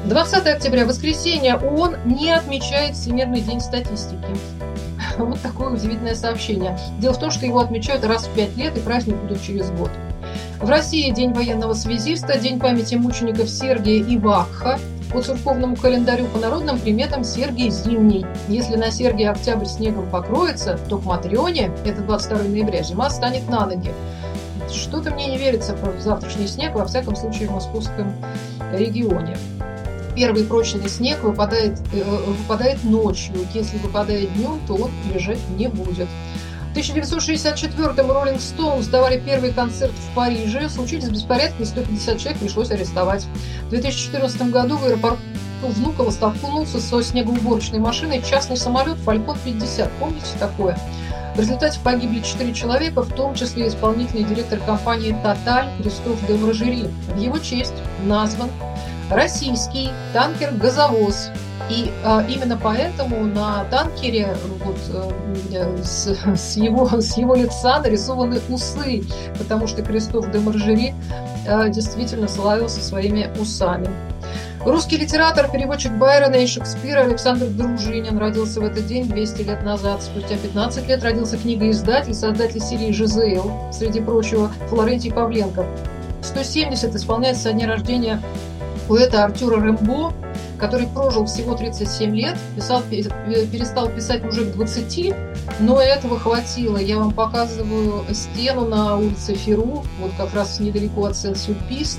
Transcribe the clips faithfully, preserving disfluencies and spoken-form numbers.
двадцатое октября, воскресенье, ООН не отмечает Всемирный день статистики. Вот такое удивительное сообщение. Дело в том, что его отмечают раз в пять лет, и праздник будет через год. В России День военного связиста, День памяти мучеников Сергия и Вакха. По церковному календарю, по народным приметам, Сергий зимний. Если на Сергия октябрь снегом покроется, то к Матрёне, это двадцать второго ноября, зима станет на ноги. Что-то мне не верится в завтрашний снег, во всяком случае в московском регионе. Первый прочный снег выпадает, э, выпадает ночью. Если выпадает днем, то он лежать не будет. В тысяча девятьсот шестьдесят четвёртом Rolling Stones давали первый концерт в Париже. Случились беспорядки, сто пятьдесят человек пришлось арестовать. В две тысячи четырнадцатом году в аэропорту Внуково столкнулся со снегоуборочной машиной частный самолет Falcon пятьдесят. Помните такое? В результате погибли четыре человека, в том числе исполнительный директор компании «Тоталь» Кристоф де Мражери. В его честь назван российский танкер-газовоз. И а, именно поэтому на танкере вот, э, с, с, его, с его лица нарисованы усы, потому что Кристоф де Мражери э, действительно славился своими усами. Русский литератор, переводчик Байрона и Шекспира Александр Дружинин родился в этот день двести лет назад. Спустя пятнадцать лет родился книгоиздатель, создатель серии «Жизел», среди прочего, Флорентий Павленко. сто семьдесят исполняется со дня рождения поэта Артюра Рембо, который прожил всего тридцать семь лет, писал, перестал писать уже к двадцати, но этого хватило. Я вам показываю стену на улице Феру, вот как раз недалеко от Сен-Сюльпис,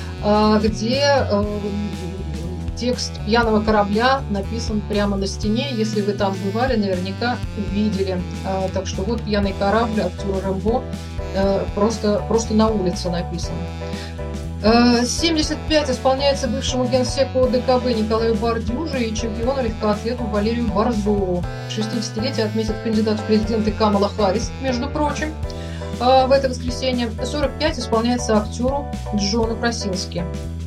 где текст «Пьяного корабля» написан прямо на стене. Если вы там бывали, наверняка видели. Так что вот «Пьяный корабль» Артюра Рембо просто, просто на улице написан. семьдесят пять исполняется бывшему генсеку ДКБ Николаю Бардюже и чемпиону легкоатлету Валерию Борзову. шестидесятилетие отметит кандидат в президенты Камала Харрис, между прочим, в это воскресенье. сорок пять исполняется актеру Джону Красински.